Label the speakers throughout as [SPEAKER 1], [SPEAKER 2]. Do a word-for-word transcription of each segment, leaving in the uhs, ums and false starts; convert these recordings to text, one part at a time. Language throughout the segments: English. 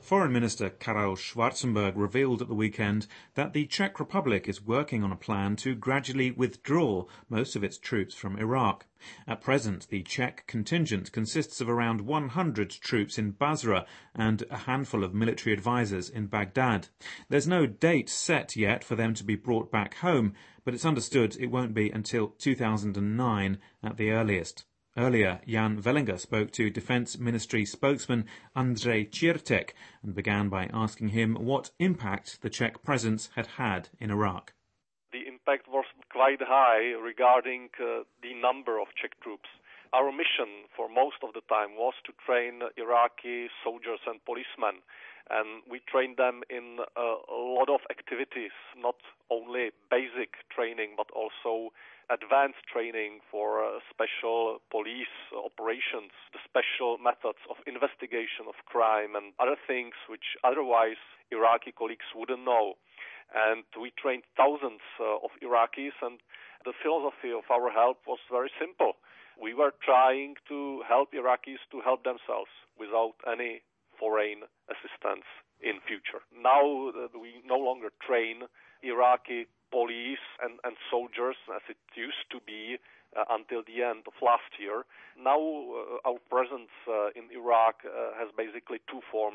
[SPEAKER 1] Foreign Minister Karel Schwarzenberg revealed at the weekend that the Czech Republic is working on a plan to gradually withdraw most of its troops from Iraq. At present, the Czech contingent consists of around one hundred troops in Basra and a handful of military advisors in Baghdad. There's no date set yet for them to be brought back home, but it's understood it won't be until two thousand nine at the earliest. Earlier, Jan Vellinger spoke to Defence Ministry spokesman Andrej Čirtek and began by asking him what impact the Czech presence had had in Iraq.
[SPEAKER 2] The impact was quite high regarding uh, the number of Czech troops. Our mission for most of the time was to train Iraqi soldiers and policemen, and we trained them in a, a lot of activities, not only basic training but also advanced training for uh, special police operations, the special methods of investigation of crime and other things which otherwise Iraqi colleagues wouldn't know. And we trained thousands uh, of Iraqis, and the philosophy of our help was very simple. We were trying to help Iraqis to help themselves without any foreign assistance in future. Now uh, we no longer train Iraqi police and, and soldiers as it used to be uh, until the end of last year. Now uh, our presence uh, in Iraq uh, has basically two forms.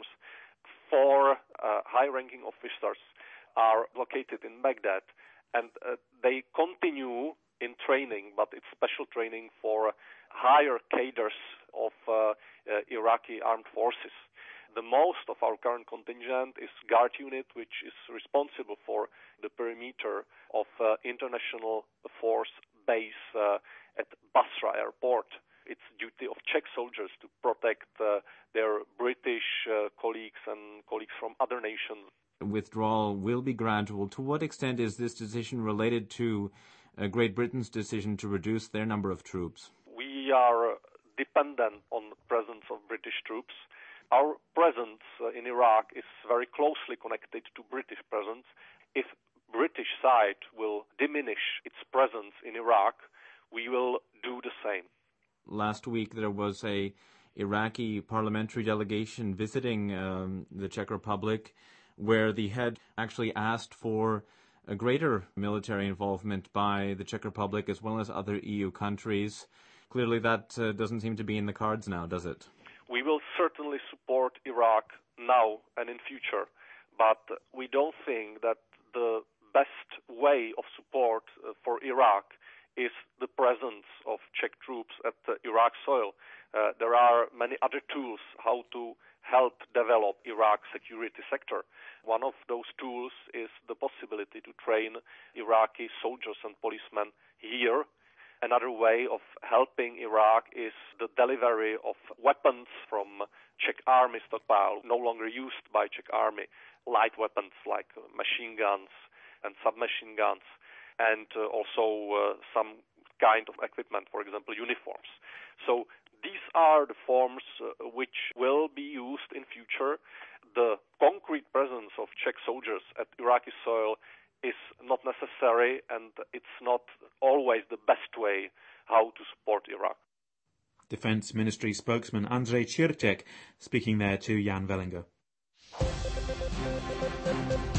[SPEAKER 2] Four uh, high-ranking officers are located in Baghdad, and uh, they continue in training, but it's special training for higher cadres of uh, uh, Iraqi armed forces. The most of our current contingent is Guard Unit, which is responsible for the perimeter of uh, international force base uh, at Basra airport. It's duty of Czech soldiers to protect uh, their British uh, colleagues and colleagues from other nations.
[SPEAKER 3] Withdrawal will be gradual. To what extent is this decision related to uh, Great Britain's decision to reduce their number of troops?
[SPEAKER 2] We are dependent on the presence of British troops. Our presence uh, in Iraq is very closely connected to British presence. If British side will diminish its presence in Iraq, we will do the same.
[SPEAKER 3] Last week there was a Iraqi parliamentary delegation visiting um, the Czech Republic, where the head actually asked for a greater military involvement by the Czech Republic as well as other E U countries. Clearly that uh, doesn't seem to be in the cards now, does it?
[SPEAKER 2] We will certainly support Iraq now and in future, but we don't think that the best way of support uh, for Iraq is the presence of Czech troops at uh, Iraq soil. Uh, there are many other tools how to help develop Iraq's security sector. One of those tools is the possibility to train Iraqi soldiers and policemen here. Another way of helping Iraq is the delivery of weapons from Czech army stockpile, no longer used by Czech army, light weapons like machine guns and submachine guns, and uh, also uh, some kind of equipment, for example, uniforms. So these are the forms uh, which will be used in future. The concrete presence of Czech soldiers at Iraqi soil is not necessary, and it's not always the best way how to support Iraq.
[SPEAKER 1] Defence Ministry spokesman Andrej Čirtek speaking there to Jan Vellinger.